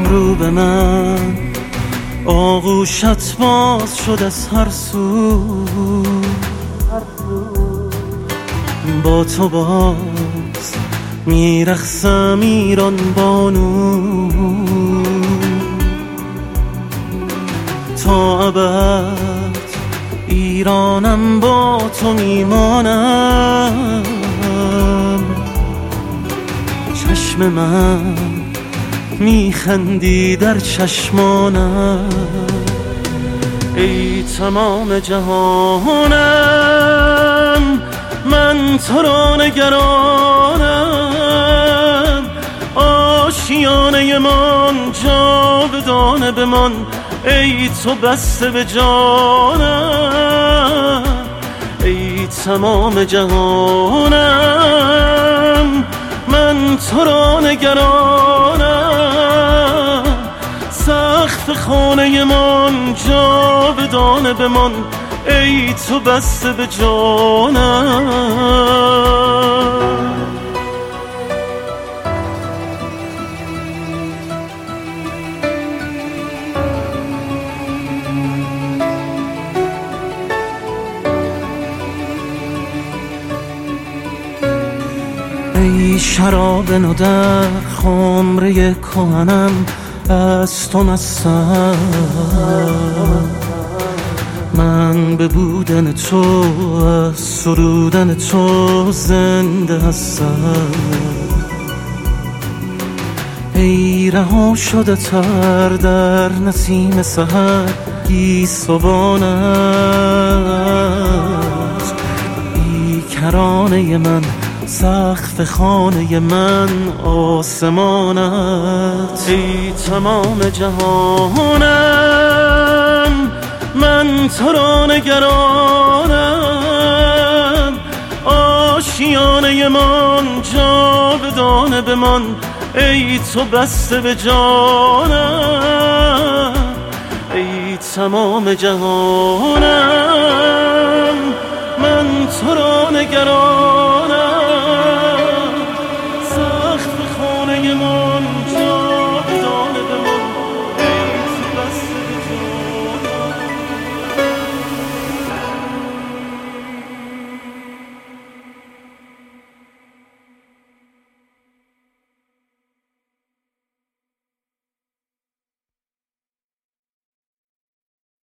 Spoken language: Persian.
رو به من، آغوشت باز شد از هر سو، با تو باز میرقصم ایران بانو، تا ابد ایرانم با تو میمانم. چشم من میخندی در چشمانم، ای تمام جهانم من تو را نگرانم. آشیانه من جاودانه بمان، ای تو بسته به جانم. ای تمام جهانم من تو را نگرانم. سقف خانه من جاودانه بمان، ای تو بسته به جانم. ای شراب نو در خمره کهنم، از تو مستم. من به بودن تو، از سرودن تو زنده هستم. ای رها شده تر در نسیم سحر گیسوانت، ای کرانه من سقف خانه من آسمانت. ای تمام جهانم من تو را نگرانم. آشیانه من جاودانه بمان، ای تو بسته به جانم. ای تمام جهانم من تو را نگرانم.